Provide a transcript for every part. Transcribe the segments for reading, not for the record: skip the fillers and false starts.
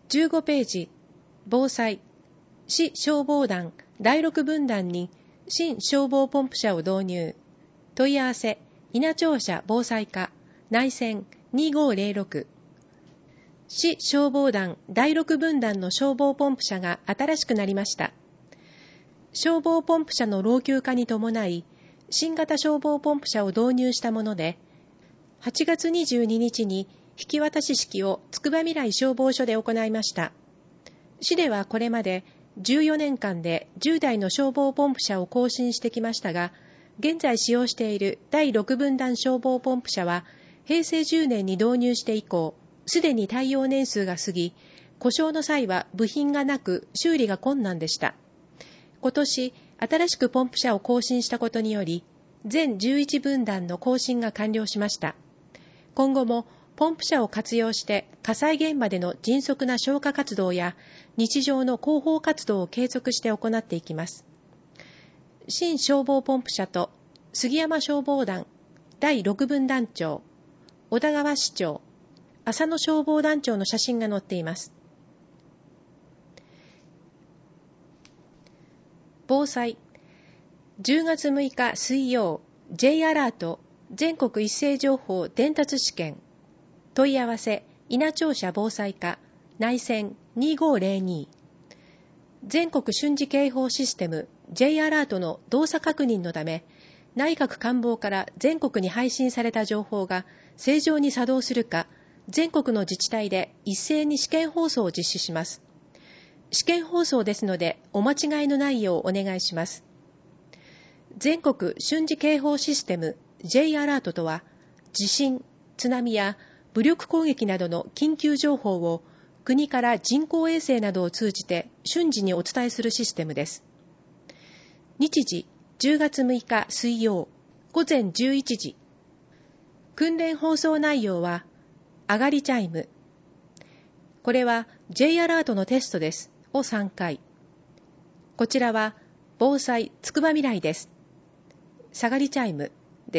15ページ、防災、市消防団第6分団に新消防ポンプ車を導入。問い合わせ、稲庁舎防災課、内線2506。市消防団第6分団の消防ポンプ車が新しくなりました。消防ポンプ車の老朽化に伴い、新型消防ポンプ車を導入したもので、8月22日に引き渡し式をつくばみらい消防署で行いました。市ではこれまで14年間で10台の消防ポンプ車を更新してきましたが、現在使用している第6分団消防ポンプ車は、平成10年に導入して以降、すでに耐用年数が過ぎ、故障の際は部品がなく修理が困難でした。今年、新しくポンプ車を更新したことにより、全11分団の更新が完了しました。今後もポンプ車を活用して火災現場での迅速な消火活動や日常の広報活動を継続して行っていきます。新消防ポンプ車と杉山消防団第6分団長、小田川市長、浅野消防団長の写真が載っています。防災、10月6日水曜、J アラート全国一斉情報伝達試験。問い合わせ、稲庁舎防災課、内線2502。全国瞬時警報システム J アラートの動作確認のため、内閣官房から全国に配信された情報が正常に作動するか、全国の自治体で一斉に試験放送を実施します。試験放送ですので、お間違いのないようお願いします。全国瞬時警報システム J アラートとは、地震、津波や武力攻撃などの緊急情報を国から人工衛星などを通じて瞬時にお伝えするシステムです。日時10月6日水曜午前11時。訓練放送内容は、上がりチャイム。これは J アラートのテストです。を3回。こちらは防災つくばみらいです。下がりチャイムです。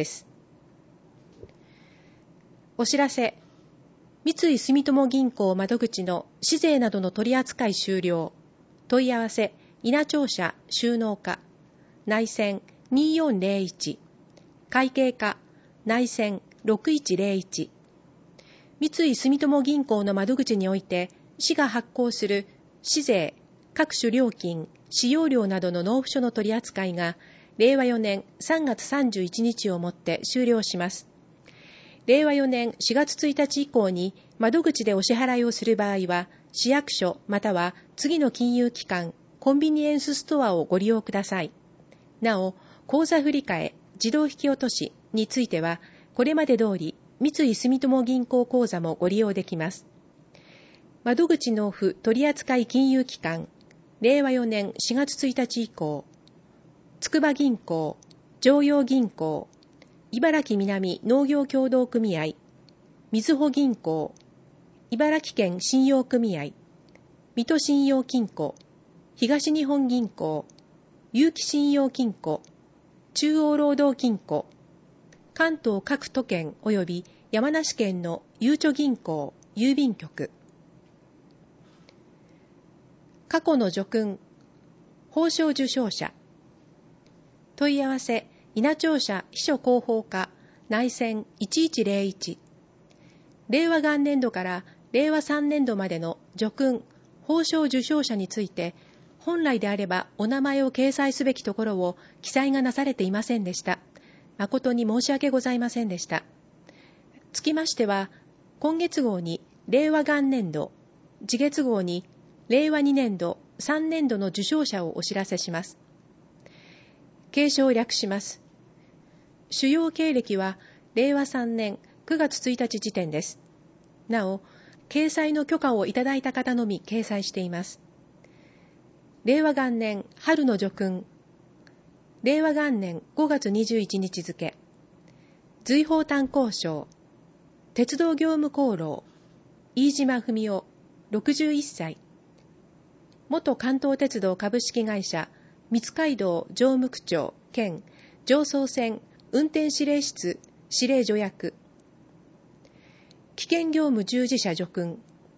お知らせ。三井住友銀行窓口の市税などの取扱い終了。問い合わせ、稲庁舎収納課、内線2401、会計課、内線6101。三井住友銀行の窓口において、市が発行する市税、各種料金、使用料などの納付書の取り扱いが、令和4年3月31日をもって終了します。令和4年4月1日以降に窓口でお支払いをする場合は、市役所または次の金融機関、コンビニエンスストアをご利用ください。なお、口座振替、自動引き落としについては、これまで通り、三井住友銀行口座もご利用できます。窓口納付取扱金融機関、令和4年4月1日以降、筑波銀行、常陽銀行、茨城南農業協同組合、みずほ銀行、茨城県信用組合、水戸信用金庫、東日本銀行、結城信用金庫、中央労働金庫、関東各都県及び山梨県のゆうちょ銀行、郵便局。過去の叙勲、褒章受章者。問い合わせ、稲庁舎秘書広報課、内線1101。令和元年度から令和3年度までの叙勲、褒章受章者について、本来であればお名前を掲載すべきところを記載がなされていませんでした。誠に申し訳ございませんでした。つきましては、今月号に令和元年度、次月号に令和2年度、3年度の受章者をお知らせします。継承を略します。主要経歴は令和3年9月1日時点です。なお、掲載の許可をいただいた方のみ掲載しています。令和元年春の叙勲、令和元年5月21日付、随宝炭鉱賞、鉄道業務功労、飯島文夫、61歳、元関東鉄道株式会社、三街道常務区長兼常総線運転指令室指令助役、危険業務従事者叙勲、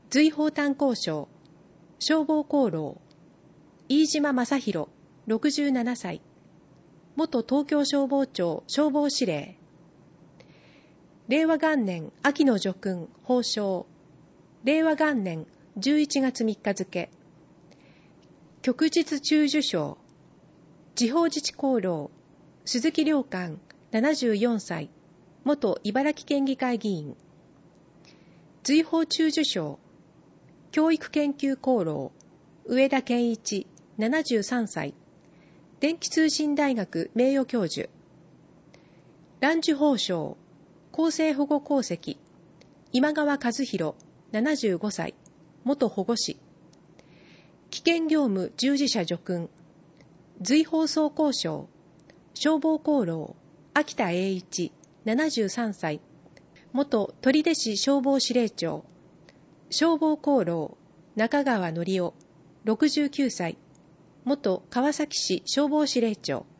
随宝炭鉱商、消防功労、飯島正弘、67歳、元東京消防庁消防司令。令和元年秋の叙勲、褒章。令和元年11月3日付。旭日中綬章。地方自治功労、鈴木良寛、74歳、元茨城県議会議員。随宝中綬章。教育研究功労、上田健一、73歳、電気通信大学名誉教授。蘭寿褒章、厚生保護功績、今川和弘、75歳、元保護士。危険業務従事者叙勲、随宝装甲章、消防功労、秋田栄一、73歳、元取手市消防司令長。消防功労、中川則夫、69歳、元川崎市消防司令長。